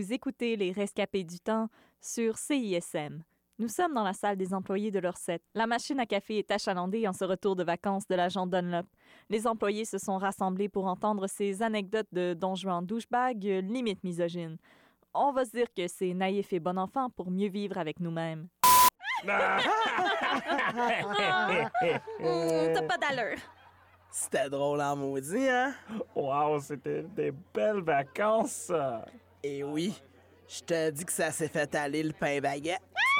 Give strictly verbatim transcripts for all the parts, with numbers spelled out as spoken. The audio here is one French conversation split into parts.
Vous écoutez Les Rescapés du Temps sur C I S M. Nous sommes dans la salle des employés de l'Orsett. La machine à café est achalandée en ce retour de vacances de l'agent Dunlop. Les employés se sont rassemblés pour entendre ces anecdotes de Don Juan douchebag, euh, limite misogyne. On va se dire que c'est naïf et bon enfant pour mieux vivre avec nous-mêmes. Ah! Mmh, t'as pas d'allure. C'était drôle en maudit, hein? Wow, c'était des belles vacances, ça! Et oui, je te dis que ça s'est fait aller le pain baguette.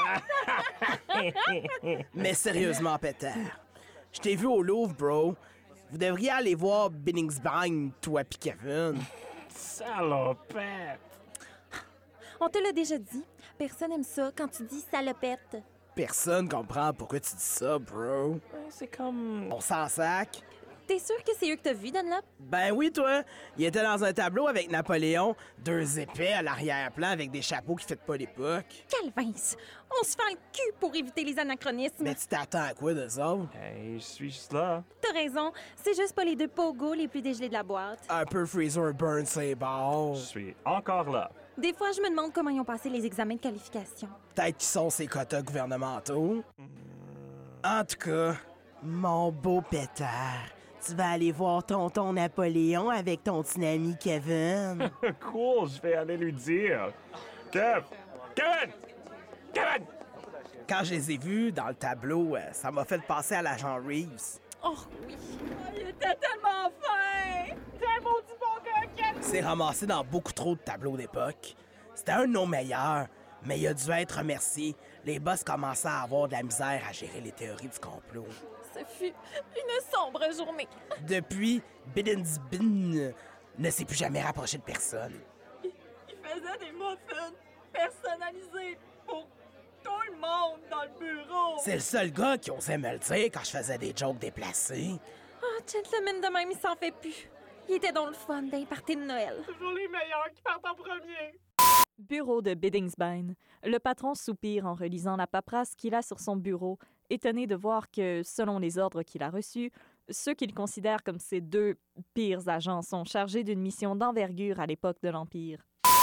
Mais sérieusement, Peter, je t'ai vu au Louvre, bro. Vous devriez aller voir Binningsbang, toi pis Kevin. Salopette! On te l'a déjà dit. Personne aime ça quand tu dis salopette. Personne comprend pourquoi tu dis ça, bro. C'est comme... On s'en sac. T'es sûr que c'est eux que t'as vu, Dunlop? Ben oui, toi. Il était dans un tableau avec Napoléon, deux épais à l'arrière-plan avec des chapeaux qui fêtent pas l'époque. Calvins, on se fait un cul pour éviter les anachronismes. Mais tu t'attends à quoi de ça? Hey, je suis juste là. T'as raison, c'est juste pas les deux pogos les plus dégelés de la boîte. Un peu Freezer Burn, c'est bon. Je suis encore là. Des fois, je me demande comment ils ont passé les examens de qualification. Peut-être qu'ils sont ces quotas gouvernementaux. En tout cas, mon beau Peter, tu vas aller voir tonton Napoléon avec ton petit ami Kevin. Cool, je vais aller lui dire. Kev! Kevin! Kevin! Quand je les ai vus dans le tableau, euh, ça m'a fait penser à l'agent Reeves. Oh oui. Il était tellement fin! T'es un maudit bon gars, Kevin! Il s'est ramassé dans beaucoup trop de tableaux d'époque. C'était un de nos meilleurs, mais il a dû être remercié. Les boss commençaient à avoir de la misère à gérer les théories du complot. Ce fut une sombre journée. Depuis, Biddensbin ne s'est plus jamais rapproché de personne. Il, il faisait des muffins personnalisés pour tout le monde dans le bureau! C'est le seul gars qui osait me le dire quand je faisais des jokes déplacés. Oh, gentleman de même, il s'en fait plus. Il était dans le fun d'un party de Noël. Toujours les meilleurs qui partent en premier! Bureau de Biddingsbine. Le patron soupire en relisant la paperasse qu'il a sur son bureau, étonné de voir que, selon les ordres qu'il a reçus, ceux qu'il considère comme ses deux pires agents sont chargés d'une mission d'envergure à l'époque de l'Empire.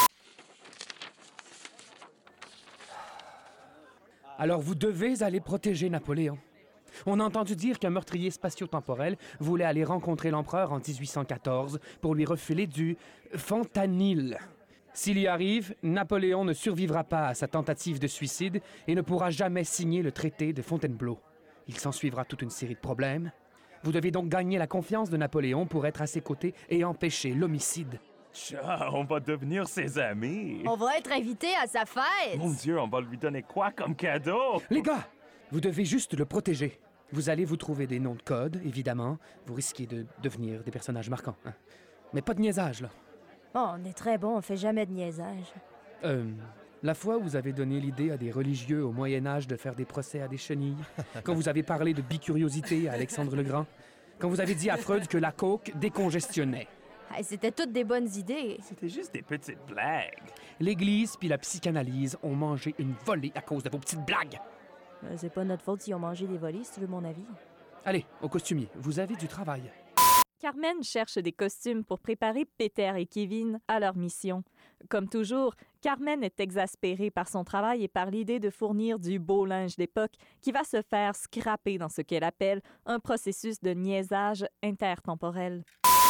Alors vous devez aller protéger Napoléon. On a entendu dire qu'un meurtrier spatio-temporel voulait aller rencontrer l'empereur en dix-huit cent quatorze pour lui refiler du fentanyl. S'il y arrive, Napoléon ne survivra pas à sa tentative de suicide et ne pourra jamais signer le traité de Fontainebleau. Il s'ensuivra toute une série de problèmes. Vous devez donc gagner la confiance de Napoléon pour être à ses côtés et empêcher l'homicide. Tcha, on va devenir ses amis. On va être invités à sa fête! Mon Dieu, on va lui donner quoi comme cadeau? Les gars, vous devez juste le protéger. Vous allez vous trouver des noms de code, évidemment. Vous risquez de devenir des personnages marquants. Hein. Mais pas de niaisage, là. Oh, on est très bon, on fait jamais de niaisage. Euh, la fois où vous avez donné l'idée à des religieux au Moyen-Âge de faire des procès à des chenilles, quand vous avez parlé de bicuriosité à Alexandre le Grand, quand vous avez dit à Freud que la coke décongestionnait. Hey, c'était toutes des bonnes idées. C'était juste des petites blagues. L'Église puis la psychanalyse ont mangé une volée à cause de vos petites blagues. Euh, c'est pas notre faute s'ils ont mangé des volets, si tu veux mon avis. Allez, au costumier, vous avez du travail. Carmen cherche des costumes pour préparer Peter et Kevin à leur mission. Comme toujours, Carmen est exaspérée par son travail et par l'idée de fournir du beau linge d'époque qui va se faire scraper dans ce qu'elle appelle un processus de niaisage intertemporel.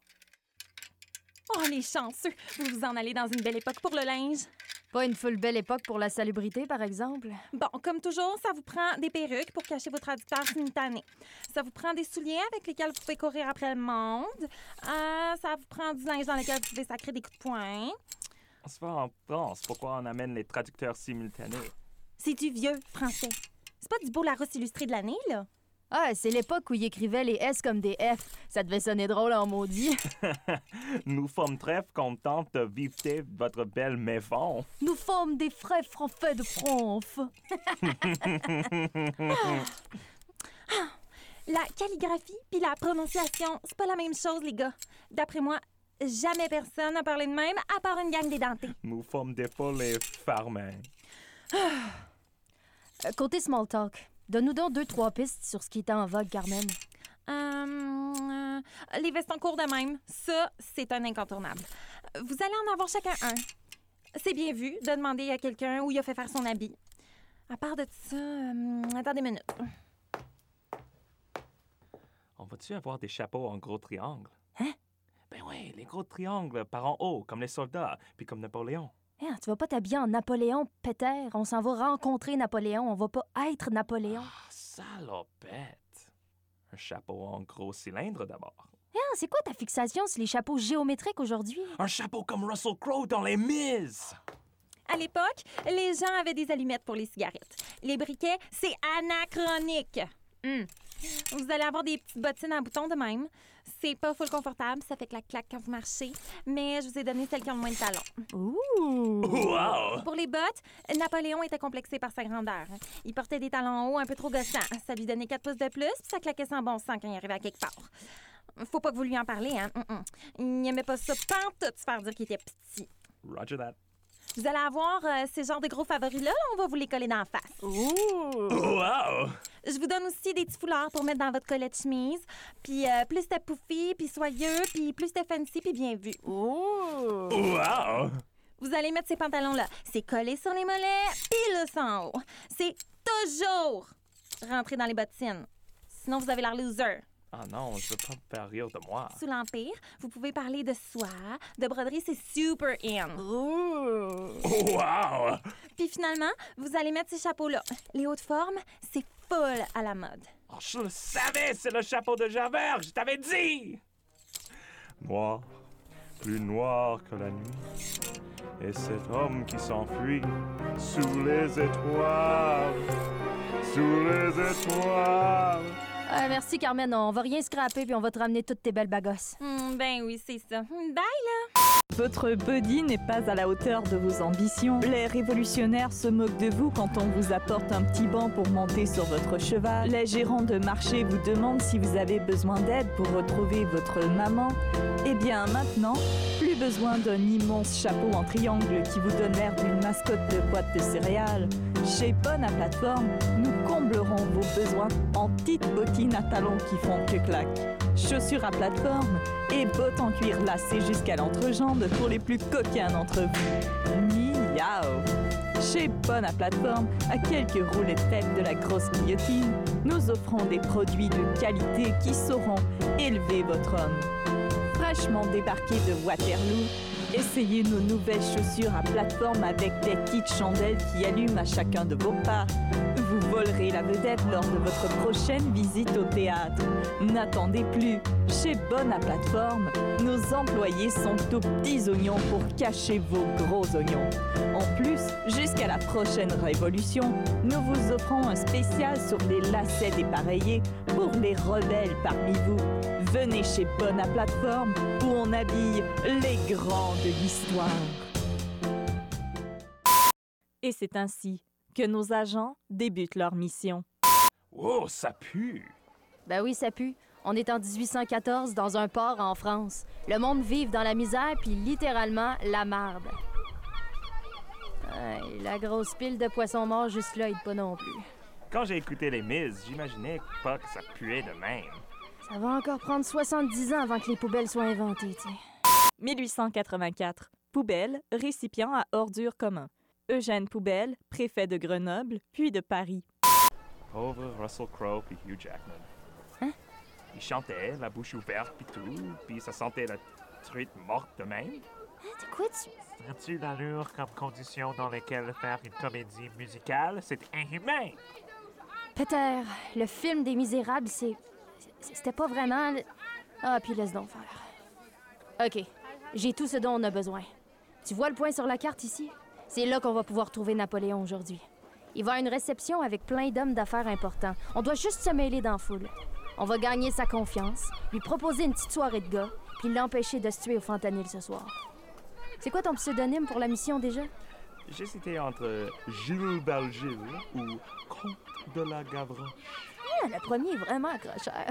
Oh, les chanceux! Vous vous en allez dans une belle époque pour le linge. Pas une full belle époque pour la salubrité, par exemple. Bon, comme toujours, ça vous prend des perruques pour cacher vos traducteurs simultanés. Ça vous prend des souliers avec lesquels vous pouvez courir après le monde. Euh, ça vous prend du linge dans lequel vous pouvez sacrer des coups de poing. On se va en France. Pourquoi on amène les traducteurs simultanés? C'est du vieux français. C'est pas du beau Larousse illustré de l'année, là? Ah, c'est l'époque où il écrivait les S comme des F. Ça devait sonner drôle en maudit. Nous sommes très contents de vivre votre belle maison. Nous sommes des frères français de France. La calligraphie puis la prononciation, c'est pas la même chose, les gars. D'après moi, jamais personne n'a parlé de même, à part une gang d'édentés. Nous sommes des folles et farmins. Euh, côté small talk, donne-nous donc deux, trois pistes sur ce qui était en vogue, Carmen. Euh, euh, les vestes en cours de même, ça, c'est un incontournable. Vous allez en avoir chacun un. c'est bien vu de demander à quelqu'un où il a fait faire son habit. À part de ça, euh, attendez une minute. On va-tu avoir des chapeaux en gros triangle? Hein? Ben oui, les gros triangles par en haut, comme les soldats, puis comme Napoléon. Hein, tu vas pas t'habiller en Napoléon, Peter. On s'en va rencontrer Napoléon. On va pas être Napoléon. Ah, salopette! Un chapeau en gros cylindre d'abord. Hein, c'est quoi ta fixation sur les chapeaux géométriques aujourd'hui? Un chapeau comme Russell Crowe dans Les Miz! À l'époque, les gens avaient des allumettes pour les cigarettes. Les briquets, c'est anachronique. Hum. Vous allez avoir des petites bottines à boutons de même. C'est pas full confortable, ça fait clac-clac quand vous marchez, mais je vous ai donné celles qui ont le moins de talons. Ouh! Wow! Pour les bottes, Napoléon était complexé par sa grandeur. Il portait des talons hauts un peu trop gossants. Ça lui donnait quatre pouces de plus, puis ça claquait sans bon sens quand il arrivait à quelque part. Faut pas que vous lui en parlez, hein? Mm-mm. Il n'aimait pas ça pantoute se faire dire qu'il était petit. Roger that. Vous allez avoir euh, ces genres de gros favoris-là, là, on va vous les coller dans la face. Wow! Je vous donne aussi des petits foulards pour mettre dans votre collet de chemise. Puis euh, plus c'était pouffi, puis soyeux, puis plus c'était fancy, puis bien vu. Wow! Vous allez mettre ces pantalons-là. C'est collé sur les mollets, puis le sang en haut. C'est toujours rentrer dans les bottines. Sinon, vous avez l'air loser. Ah non, je veux pas me faire rire de moi. Sous l'Empire, vous pouvez parler de soie, de broderie, c'est super in. Wow! Puis finalement, vous allez mettre ces chapeaux-là. Les hautes formes, c'est full à la mode. Oh, je le savais, c'est le chapeau de Javert, je t'avais dit! Noir, plus noir que la nuit, et cet homme qui s'enfuit sous les étoiles, sous les étoiles. Ah, merci, Carmen. On va rien scraper puis on va te ramener toutes tes belles bagosses. Hmm, ben oui, c'est ça. Bye, là! Votre body n'est pas à la hauteur de vos ambitions. Les révolutionnaires se moquent de vous quand on vous apporte un petit banc pour monter sur votre cheval. Les gérants de marché vous demandent si vous avez besoin d'aide pour retrouver votre maman. Eh bien, maintenant, plus besoin d'un immense chapeau en triangle qui vous donne l'air d'une mascotte de boîte de céréales. Chez Bonne à Plateforme, nous comblerons vos besoins en petites bottines à talons qui font que clac. Chaussures à plateforme et bottes en cuir lacées jusqu'à l'entrejambe pour les plus coquins d'entre vous. Miaou! Chez Bonne à Plateforme, à quelques roulets de tête de la grosse guillotine, nous offrons des produits de qualité qui sauront élever votre homme. Fraîchement débarqués de Waterloo, essayez nos nouvelles chaussures à plateforme avec des petites chandelles qui allument à chacun de vos pas. Vous volerez la vedette lors de votre prochaine visite au théâtre. N'attendez plus. Chez Bonne à Plateforme, nos employés sont aux petits oignons pour cacher vos gros oignons. En plus, jusqu'à la prochaine révolution, nous vous offrons un spécial sur les lacets dépareillés pour les rebelles parmi vous. Venez chez Bonne à Plateforme où on habille les grands de l'histoire. Et c'est ainsi que nos agents débutent leur mission. Oh, ça pue! Ben oui, ça pue. On est en dix-huit cent quatorze dans un port en France. Le monde vive dans la misère puis littéralement la marde. Ouais, la grosse pile de poissons morts juste là aide pas non plus. Quand j'ai écouté Les Miz, j'imaginais pas que ça puait de même. Ça va encore prendre soixante-dix ans avant que les poubelles soient inventées, tu sais. mille huit cent quatre-vingt-quatre. Poubelle, récipient à ordures commun. Eugène Poubelle, préfet de Grenoble, puis de Paris. Pauvre Russell Crowe puis Hugh Jackman. Hein? Ils chantaient, la bouche ouverte puis tout, puis ça sentait la truite morte de même. Hein, de quoi tu... As-tu l'allure comme condition dans laquelle faire une comédie musicale? C'est inhumain! Peter, le film des Misérables, c'est... C'était pas vraiment... le- Ah, puis laisse donc faire. OK, j'ai tout ce dont on a besoin. Tu vois le point sur la carte ici? C'est là qu'on va pouvoir trouver Napoléon aujourd'hui. Il va à une réception avec plein d'hommes d'affaires importants. On doit juste se mêler dans la foule. On va gagner sa confiance, lui proposer une petite soirée de gars, puis l'empêcher de se tuer au fentanyl ce soir. C'est quoi ton pseudonyme pour la mission déjà? J'hésitais entre Gilles Balgil ou Comte de la Gavroche. Ah, le premier est vraiment accrocheur.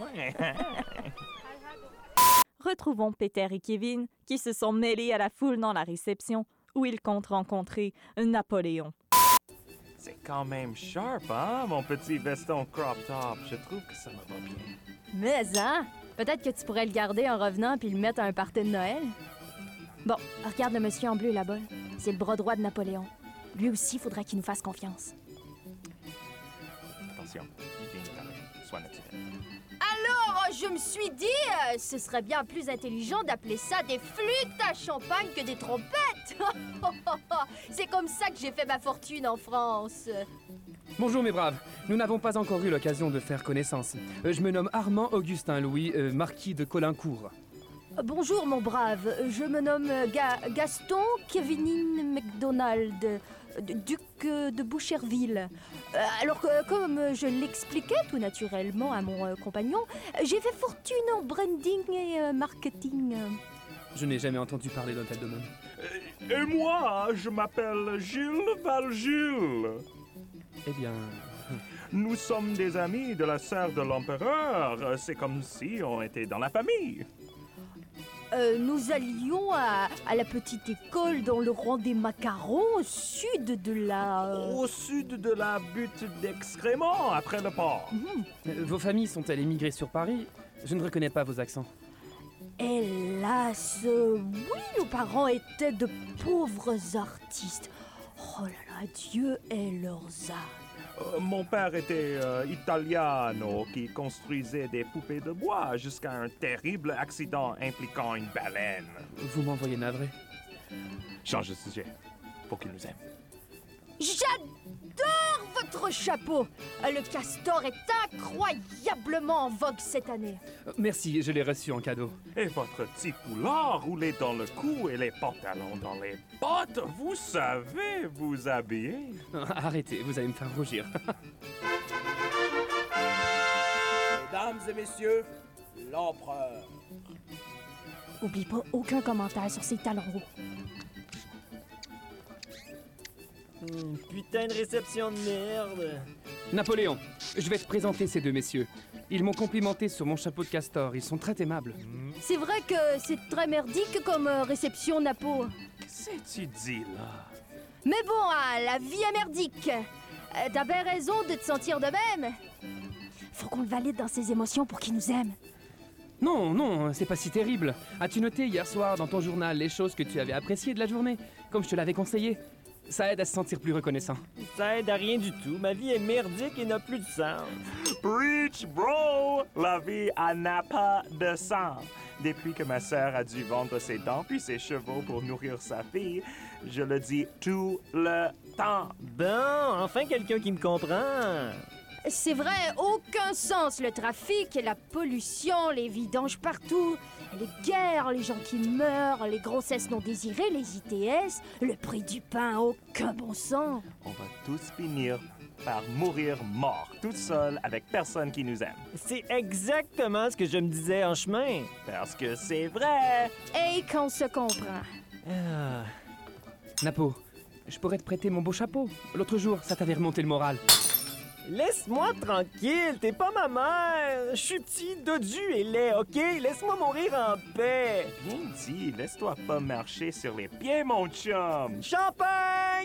Retrouvons Peter et Kevin qui se sont mêlés à la foule dans la réception où ils comptent rencontrer Napoléon. C'est quand même sharp, hein, mon petit veston crop top. Je trouve que ça me va bien. Mais hein? Peut-être que tu pourrais le garder en revenant puis le mettre à un party de Noël? Bon, regarde le monsieur en bleu là-bas. C'est le bras droit de Napoléon. Lui aussi, faudra qu'il nous fasse confiance. Attention, bien parler, sois naturel. Alors, je me suis dit, euh, ce serait bien plus intelligent d'appeler ça des flûtes à champagne que des trompettes. C'est comme ça que j'ai fait ma fortune en France. Bonjour mes braves, nous n'avons pas encore eu l'occasion de faire connaissance. Euh, je me nomme Armand Augustin Louis, euh, marquis de Colincourt. Euh, Bonjour, mon brave. Je me nomme euh, Ga- Gaston Kevinine MacDonald, euh, duc euh, de Boucherville. Euh, alors que, euh, comme euh, je l'expliquais tout naturellement à mon euh, compagnon, euh, j'ai fait fortune en branding et euh, marketing. Je n'ai jamais entendu parler d'un tel domaine. Et moi, je m'appelle Gilles Valjules. Eh bien... Nous sommes des amis de la sœur de l'empereur. C'est comme si on était dans la famille. Euh, nous allions à, à la petite école dans le rang des macarons au sud de la... euh, Au sud de la butte d'excréments, après le port. Euh, Vos familles sont-elles émigrées sur Paris? Je ne reconnais pas vos accents. Hélas, euh, oui, nos parents étaient de pauvres artistes. Oh là là, Dieu ait leurs âmes. Euh, mon père était euh, italiano qui construisait des poupées de bois jusqu'à un terrible accident impliquant une baleine. Vous m'envoyez navré. Change de sujet pour qu'il nous aime. J'adore votre chapeau. Euh, Le castor est incroyablement en vogue cette année. Euh, Merci, je l'ai reçu en cadeau. Et votre petit foulard roulé dans le cou et les pantalons dans les bottes, vous savez vous habiller. Euh, Arrêtez, vous allez me faire rougir. Mesdames et messieurs, l'empereur. Oublie pas aucun commentaire sur ses talons hauts. Hmm, putain de réception de merde. Napoléon, je vais te présenter ces deux messieurs. Ils m'ont complimenté sur mon chapeau de castor, ils sont très aimables. C'est vrai que c'est très merdique comme euh, réception, Napo. Qu'est-ce que tu dis là? Mais bon, ah, la vie est merdique. Euh, T'as bien raison de te sentir de même. Faut qu'on le valide dans ses émotions pour qu'il nous aime. Non, non, c'est pas si terrible. As-tu noté hier soir dans ton journal les choses que tu avais appréciées de la journée, comme je te l'avais conseillé? Ça aide à se sentir plus reconnaissant. Ça aide à rien du tout. Ma vie est merdique et n'a plus de sens. Preach, bro! La vie elle n'a pas de sens. Depuis que ma sœur a dû vendre ses dents puis ses chevaux pour nourrir sa fille, je le dis tout le temps. Bon, enfin quelqu'un qui me comprend. C'est vrai, aucun sens le trafic, la pollution, les vidanges partout, les guerres, les gens qui meurent, les grossesses non désirées, les I T S, le prix du pain, aucun bon sens. On va tous finir par mourir morts, tout seuls, avec personne qui nous aime. C'est exactement ce que je me disais en chemin. Parce que c'est vrai! Et qu'on se comprend. Ah. Napo, je pourrais te prêter mon beau chapeau. L'autre jour, ça t'avait remonté le moral. Laisse-moi tranquille, t'es pas ma mère. Je suis petit, dodu et laid, OK? Laisse-moi mourir en paix. Bien dit, laisse-toi pas marcher sur les pieds, mon chum! Champagne!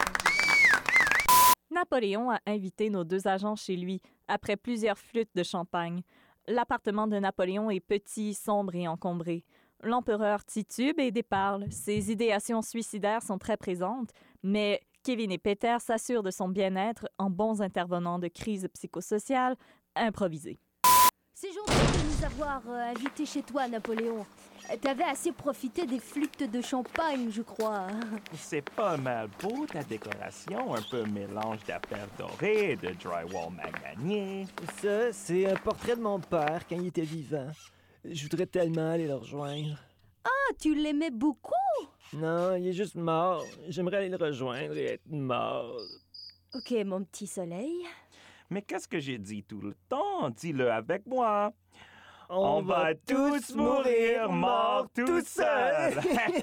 Napoléon a invité nos deux agents chez lui après plusieurs flûtes de champagne. L'appartement de Napoléon est petit, sombre et encombré. L'empereur titube et déparle. Ses idéations suicidaires sont très présentes, mais Kevin et Peter s'assurent de son bien-être en bons intervenants de crise psychosociale improvisés. C'est gentil de nous avoir euh, invités chez toi, Napoléon. Euh, T'avais assez profité des flûtes de champagne, je crois. C'est pas mal beau ta décoration, un peu mélange d'affaires dorées et de drywall maganier. Ça, c'est un portrait de mon père quand il était vivant. Je voudrais tellement aller le rejoindre. Ah, tu l'aimais beaucoup? Non, il est juste mort. J'aimerais aller le rejoindre et être mort. Ok, mon petit soleil. Mais qu'est-ce que j'ai dit tout le temps? Dis-le avec moi. On, On va tous mourir morts tout seuls.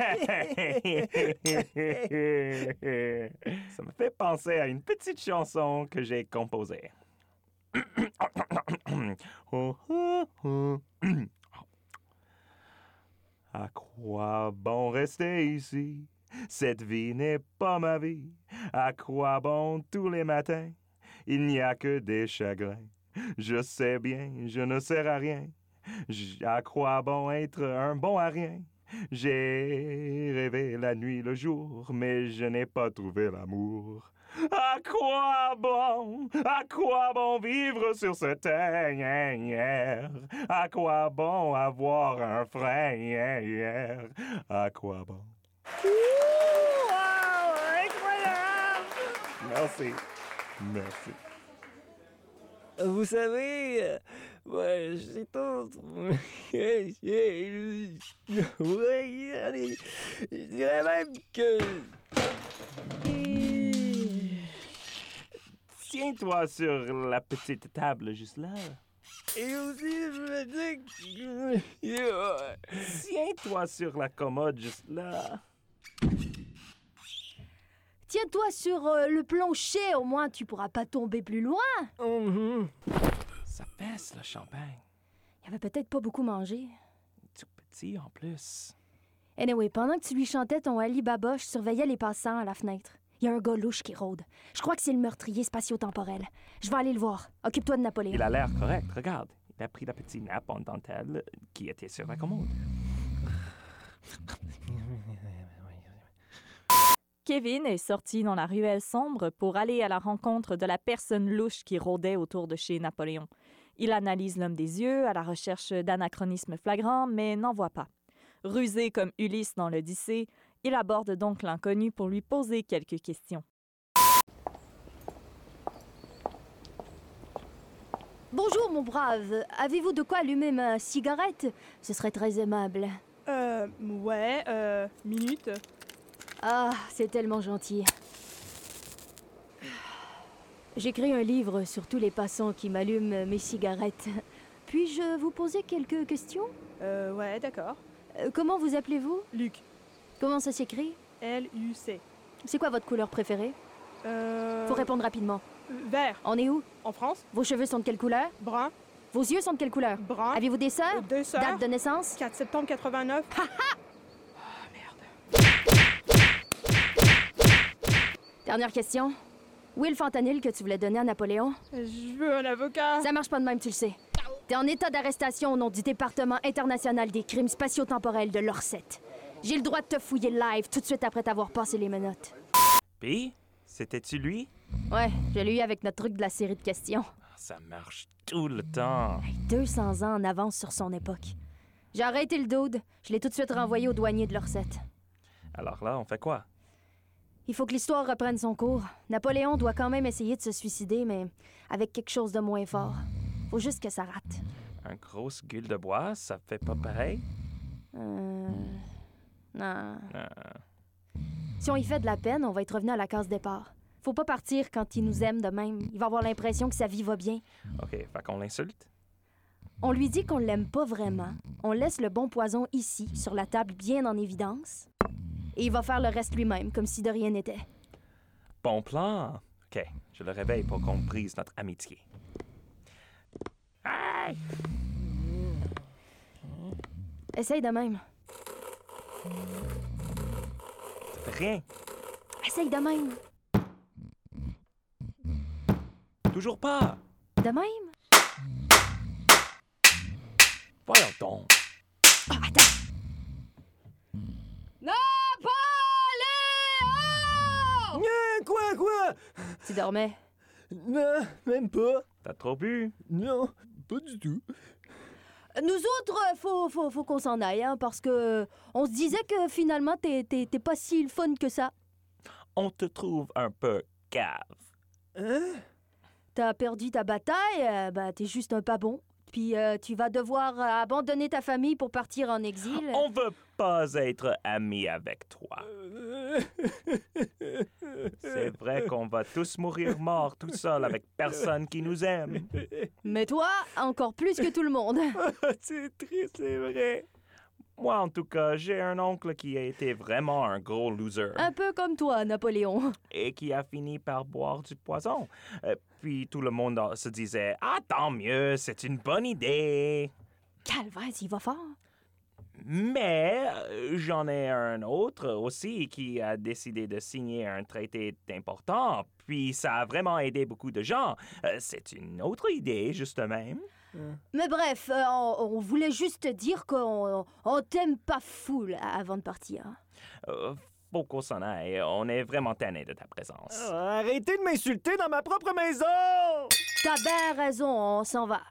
Ça me fait penser à une petite chanson que j'ai composée. Oh, oh, oh. À quoi bon rester ici? Cette vie n'est pas ma vie. À quoi bon tous les matins? Il n'y a que des chagrins. Je sais bien, je ne sers à rien. J- À quoi bon être un bon à rien? J'ai rêvé la nuit le jour, mais je n'ai pas trouvé l'amour. À quoi bon, à quoi bon vivre sur cette terre? À quoi bon avoir un frère? À quoi bon? Wow! Incroyable! Merci. Merci. Vous savez, euh, ouais, j'ai tout. Oui, allez, je dirais même que. Tiens-toi sur la petite table juste là. Et aussi, je me dis que. Tiens-toi sur la commode juste là. Tiens-toi sur euh, le plancher, au moins tu pourras pas tomber plus loin. Mhm. Ça pèse le champagne. Il avait peut-être pas beaucoup mangé. Tout petit en plus. Anyway, pendant que tu lui chantais ton Ali Baba, je surveillais les passants à la fenêtre. Il y a un gars louche qui rôde. Je crois que c'est le meurtrier spatio-temporel. Je vais aller le voir. Occupe-toi de Napoléon. Il a l'air correct, regarde. Il a pris la petite nappe en dentelle qui était sur la commode. Kevin est sorti dans la ruelle sombre pour aller à la rencontre de la personne louche qui rôdait autour de chez Napoléon. Il analyse l'homme des yeux à la recherche d'anachronismes flagrants, mais n'en voit pas. Rusé comme Ulysse dans l'Odyssée, il aborde donc l'inconnu pour lui poser quelques questions. Bonjour, mon brave. Avez-vous de quoi allumer ma cigarette? Ce serait très aimable. Euh, ouais, euh, minute. Ah, c'est tellement gentil. J'écris un livre sur tous les passants qui m'allument mes cigarettes. Puis-je vous poser quelques questions? Euh, ouais, d'accord. Euh, comment vous appelez-vous? Luc. Comment ça s'écrit? L U C. C'est quoi votre couleur préférée? Euh... Faut répondre rapidement. Vert. On est où? En France. Vos cheveux sont de quelle couleur? Brun. Vos yeux sont de quelle couleur? Brun. Avez-vous des sœurs? Euh, Deux sœurs. Date de naissance? quatre septembre quatre-vingt-neuf. Dernière question. Où est le fentanyl que tu voulais donner à Napoléon? Je veux un avocat. Ça marche pas de même, tu le sais. T'es en état d'arrestation au nom du département international des crimes spatio-temporels de l'Orset. J'ai le droit de te fouiller live tout de suite après t'avoir passé les menottes. Pis, c'était-tu lui? Ouais, je l'ai eu avec notre truc de la série de questions. Ça marche tout le temps. deux cents ans en avance sur son époque. J'ai arrêté le dude. Je l'ai tout de suite renvoyé au douanier de l'Orset. Alors là, on fait quoi? Il faut que l'histoire reprenne son cours. Napoléon doit quand même essayer de se suicider, mais avec quelque chose de moins fort. Faut juste que ça rate. Un grosse gueule de bois, ça fait pas pareil? Euh... Non. Euh, Si on y fait de la peine, on va être revenu à la case départ. Faut pas partir quand il nous aime de même. Il va avoir l'impression que sa vie va bien. OK, fait qu'on l'insulte? On lui dit qu'on l'aime pas vraiment. On laisse le bon poison ici, sur la table bien en évidence. Et il va faire le reste lui-même, comme si de rien n'était. Bon plan. OK, je le réveille pour qu'on brise notre amitié. Hey! Essaye de même. Ça fait rien. Essaye de même. Toujours pas. De même. Voyons donc. Ah, attends. Napoléon! Euh, quoi, quoi? Tu dormais? Non, même pas. T'as trop bu? Non, pas du tout. Nous autres, euh, faut, faut, faut qu'on s'en aille, hein, parce que on se disait que finalement, t'es, t'es, t'es pas si le fun que ça. On te trouve un peu cave. Hein? T'as perdu ta bataille, euh, bah t'es juste un pas bon. Puis euh, tu vas devoir euh, abandonner ta famille pour partir en exil. On veut pas être amis avec toi. C'est vrai qu'on va tous mourir morts tout seuls avec personne qui nous aime. Mais toi, encore plus que tout le monde. C'est triste, c'est vrai. Moi, en tout cas, j'ai un oncle qui a été vraiment un gros loser Un peu comme toi, Napoléon. et qui a fini par boire du poison. Euh, puis tout le monde euh, se disait « Ah, tant mieux, c'est une bonne idée. » Calvaire, il va fort. Mais euh, j'en ai un autre aussi qui a décidé de signer un traité important, puis ça a vraiment aidé beaucoup de gens. Euh, c'est une autre idée, juste même. Mais bref, euh, on, on voulait juste te dire qu'on on t'aime pas full avant de partir. Euh, faut qu'on s'en aille. On est vraiment tannés de ta présence. Oh, arrêtez de m'insulter dans ma propre maison! T'as bien raison, on s'en va.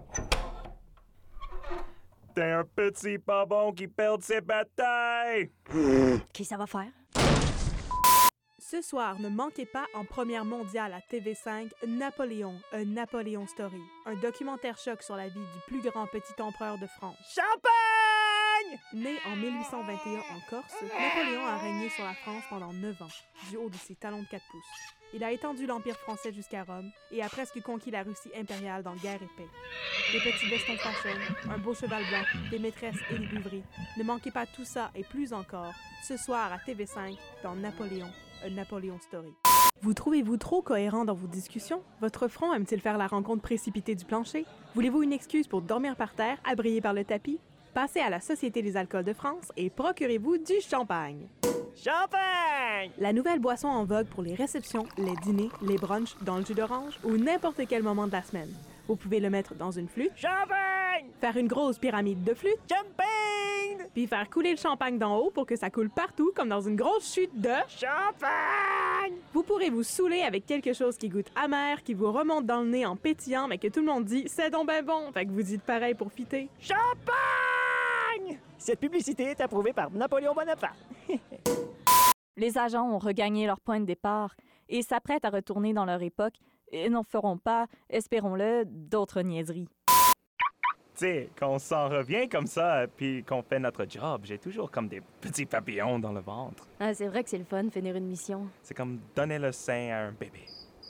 T'es un petit pas bon qui perd ses batailles! Qu'est-ce que ça va faire? Ce soir, ne manquez pas en première mondiale à T V cinq Napoléon, un Napoléon Story, un documentaire choc sur la vie du plus grand petit empereur de France. Champagne! Né en mille huit cent vingt et un en Corse, Napoléon a régné sur la France pendant neuf ans, du haut de ses talons de quatre pouces. Il a étendu l'Empire français jusqu'à Rome et a presque conquis la Russie impériale dans Guerre et Paix. Des petits vestons fashion, un beau cheval blanc, des maîtresses et des buveries. Ne manquez pas tout ça et plus encore, ce soir à T V cinq dans Napoléon, un Napoléon Story. Vous trouvez-vous trop cohérent dans vos discussions? Votre front aime-t-il faire la rencontre précipitée du plancher? Voulez-vous une excuse pour dormir par terre, abrié par le tapis? Passez à la Société des alcools de France et procurez-vous du champagne. Champagne! La nouvelle boisson en vogue pour les réceptions, les dîners, les brunchs, dans le jus d'orange ou n'importe quel moment de la semaine. Vous pouvez le mettre dans une flûte, Champagne! faire une grosse pyramide de flûte, Champagne! puis faire couler le champagne d'en haut pour que ça coule partout comme dans une grosse chute de... Champagne! Vous pourrez vous saouler avec quelque chose qui goûte amer, qui vous remonte dans le nez en pétillant, mais que tout le monde dit « c'est donc ben bon », fait que vous dites pareil pour fitter. Champagne! Cette publicité est approuvée par Napoléon Bonaparte. Les agents ont regagné leur point de départ et s'apprêtent à retourner dans leur époque et n'en feront pas, espérons-le, d'autres niaiseries. Tu sais, quand on s'en revient comme ça, puis qu'on fait notre job, j'ai toujours comme des petits papillons dans le ventre. Ah, c'est vrai que c'est le fun, finir une mission. C'est comme donner le sein à un bébé.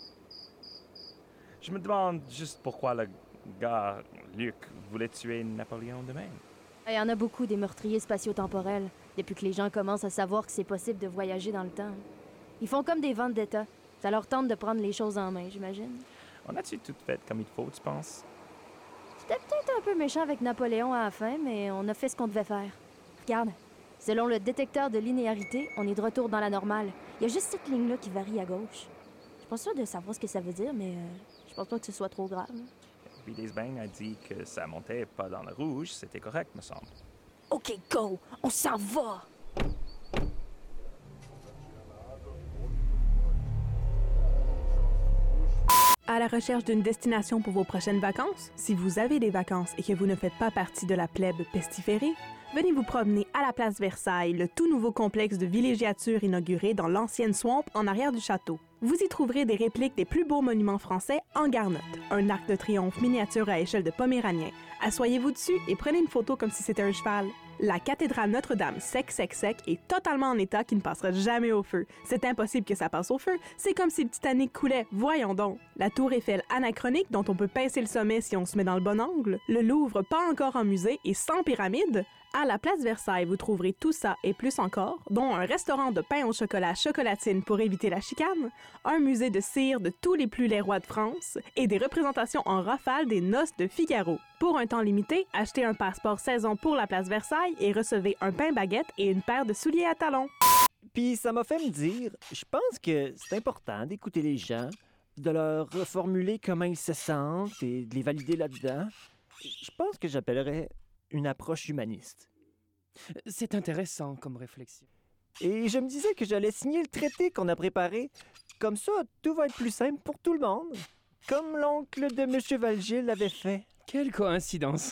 Je me demande juste pourquoi le gars, Luc, voulait tuer Napoléon de même. Il y en a beaucoup des meurtriers spatio-temporels, depuis que les gens commencent à savoir que c'est possible de voyager dans le temps. Ils font comme des vendettas. Ça leur tente de prendre les choses en main, j'imagine. On a-tu tout fait comme il faut, tu penses? C'était peut-être un peu méchant avec Napoléon à la fin, mais on a fait ce qu'on devait faire. Regarde, selon le détecteur de linéarité, on est de retour dans la normale. Il y a juste cette ligne-là qui varie à gauche. Je suis pas sûre de savoir ce que ça veut dire, mais euh, je pense pas que ce soit trop grave. Bidesbang a dit que ça montait pas dans le rouge, c'était correct, me semble. OK, go! On s'en va! À la recherche d'une destination pour vos prochaines vacances? Si vous avez des vacances et que vous ne faites pas partie de la plèbe pestiférée, venez vous promener à la place Versailles, le tout nouveau complexe de villégiature inauguré dans l'ancienne swamp en arrière du château. Vous y trouverez des répliques des plus beaux monuments français en garnotte, un arc de triomphe miniature à échelle de Poméranien. Assoyez-vous dessus et prenez une photo comme si c'était un cheval. La cathédrale Notre-Dame sec, sec, sec est totalement en état qui ne passera jamais au feu. C'est impossible que ça passe au feu. C'est comme si le Titanic coulait. Voyons donc. La tour Eiffel anachronique dont on peut pincer le sommet si on se met dans le bon angle. Le Louvre pas encore en musée et sans pyramide. À la place Versailles, vous trouverez tout ça et plus encore, dont un restaurant de pain au chocolat chocolatine pour éviter la chicane, un musée de cire de tous les plus laids rois de France et des représentations en rafale des noces de Figaro. Pour un temps limité, achetez un passeport saison pour la place Versailles et recevez un pain baguette et une paire de souliers à talons. Puis ça m'a fait me dire, je pense que c'est important d'écouter les gens, de leur reformuler comment ils se sentent et de les valider là-dedans. Je pense que j'appellerais une approche humaniste. C'est intéressant comme réflexion. Et je me disais que j'allais signer le traité qu'on a préparé. Comme ça, tout va être plus simple pour tout le monde. Comme l'oncle de M. Valgil l'avait fait. Quelle coïncidence!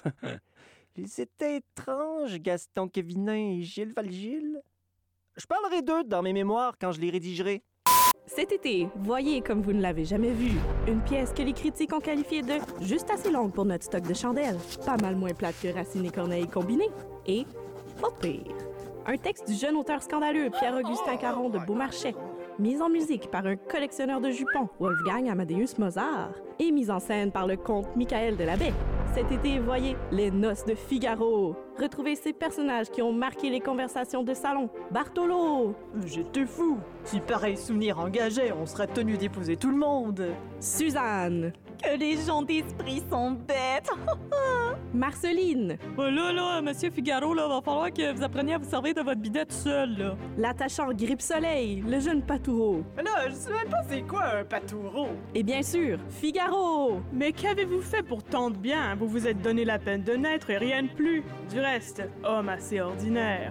Ils étaient étranges, Gaston Quevinin et Gilles Valgil. Je parlerai d'eux dans mes mémoires quand je les rédigerai. Cet été, voyez comme vous ne l'avez jamais vu, une pièce que les critiques ont qualifiée de juste assez longue pour notre stock de chandelles, pas mal moins plate que Racine et Corneille combinés, et pas pire. Un texte du jeune auteur scandaleux Pierre-Augustin Caron de Beaumarchais, mis en musique par un collectionneur de jupons, Wolfgang Amadeus Mozart, et mise en scène par le comte Michael Delabey. Cet été, voyez Les Noces de Figaro. Retrouvez ces personnages qui ont marqué les conversations de salon. Bartolo. J'étais fou. Si pareil souvenir engageait, on serait tenu d'épouser tout le monde. Suzanne. que les gens d'esprit sont bêtes. Marceline, Ben là, là, Monsieur Figaro, là, va falloir que vous appreniez à vous servir de votre bidet tout seul, là. l'attachant Grippe-Soleil, le jeune Patoureau. Mais là, je sais même pas c'est quoi un patoureau. Et bien sûr, Figaro. Mais qu'avez-vous fait pour tant de bien? Vous vous êtes donné la peine de naître et rien de plus. Du reste, homme assez ordinaire.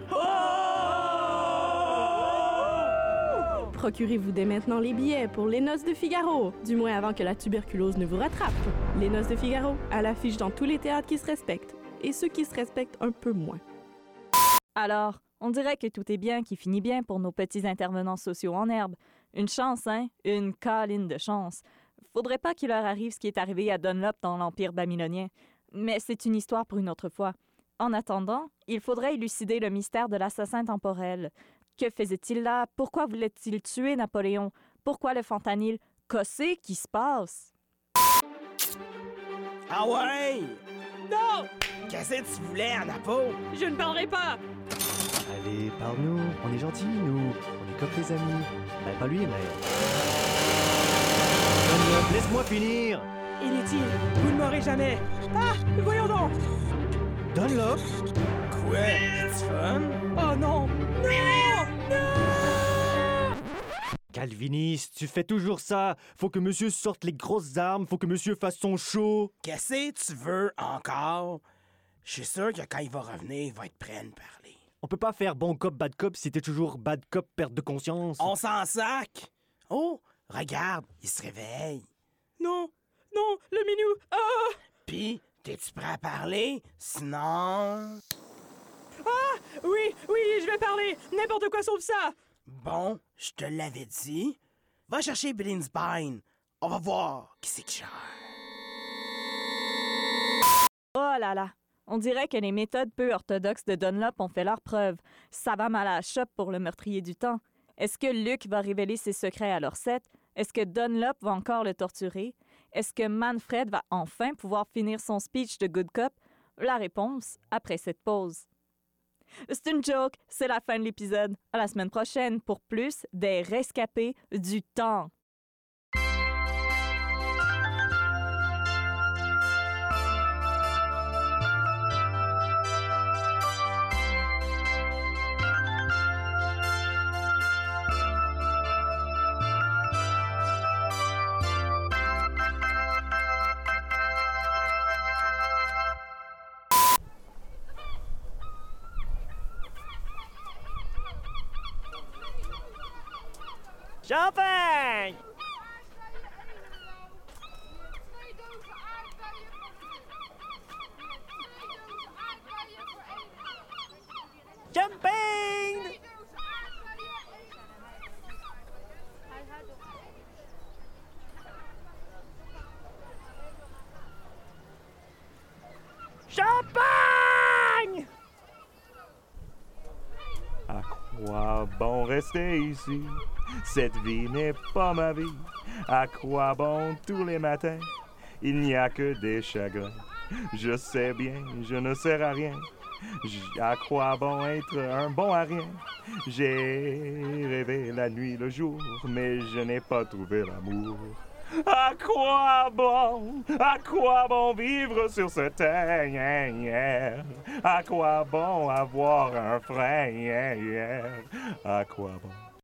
Procurez-vous dès maintenant les billets pour les noces de Figaro, du moins avant que la tuberculose ne vous rattrape. Les noces de Figaro, à l'affiche dans tous les théâtres qui se respectent, et ceux qui se respectent un peu moins. Alors, on dirait que tout est bien qui finit bien pour nos petits intervenants sociaux en herbe. Une chance, hein? Une câline de chance. Faudrait pas qu'il leur arrive ce qui est arrivé à Dunlop dans l'Empire babylonien. Mais c'est une histoire pour une autre fois. En attendant, il faudrait élucider le mystère de l'assassin temporel. Que faisait-il là? Pourquoi voulait-il tuer Napoléon? Pourquoi le fentanyl? Qu'est-ce qui se passe? Ah ouais? Non! Qu'est-ce que tu voulais, Anapo? Je ne parlerai pas! Allez, parle-nous. On est gentils, nous. On est comme des amis. Ben, pas lui, mais... Dunlop, laisse-moi finir! Inutile, vous ne m'aurez jamais. Ah! Voyons donc! Dunlop! Quoi? C'est fun? Oh non! Non! Non! Calviniste, tu fais toujours ça. Faut que monsieur sorte les grosses armes, faut que monsieur fasse son show. Qu'est-ce que tu veux encore? Je suis sûr que quand il va revenir, il va être prêt à nous parler. On peut pas faire bon cop, bad cop si t'es toujours bad cop, perte de conscience. On s'en sac! Oh, regarde, il se réveille. Non! Non! Le minou! Ah! Pis, t'es-tu prêt à parler? Sinon... Ah! Oui! Oui, je vais parler! N'importe quoi sauf ça! Bon, je te l'avais dit. Va chercher Blinsbein. On va voir qui c'est qui gère. Oh là là! On dirait que les méthodes peu orthodoxes de Dunlop ont fait leur preuve. Ça va mal à la chope pour le meurtrier du temps. Est-ce que Luc va révéler ses secrets à Lorset? Est-ce que Dunlop va encore le torturer? Est-ce que Manfred va enfin pouvoir finir son speech de Good Cop? La réponse après cette pause. C'est une joke, c'est la fin de l'épisode. À la semaine prochaine pour plus des rescapés du temps. Champagne! Champagne! Champagne! À quoi bon rester ici? Cette vie n'est pas ma vie. À quoi bon tous les matins? Il n'y a que des chagrins. Je sais bien, je ne sers à rien. J- À quoi bon être un bon à rien? J'ai rêvé la nuit, le jour, mais je n'ai pas trouvé l'amour. À quoi bon? À quoi bon vivre sur cette terre? À quoi bon avoir un frère? À quoi bon?